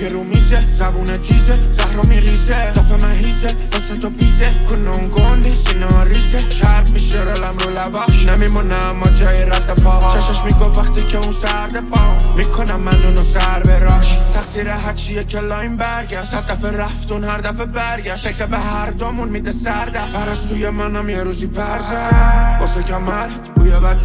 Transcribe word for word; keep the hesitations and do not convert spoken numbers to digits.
که رو میزه زبون تیزه زهرا میریزه دفعه مهیزه واسه تو بیزه کنون گنده سینا ریزه چرب میشه رلم رو لباش نمیمونه اما جای رد پا چشش میگفت وقتی که اون سرده پا میکنم من اونو سر براش تقصیر هرچیه که لاین برگشت هر دفعه رفتون هر دفعه برگشت شکل به هر دومون میده سرده پرستوی منم یه روزی پرزه واسه کمرت بوی بد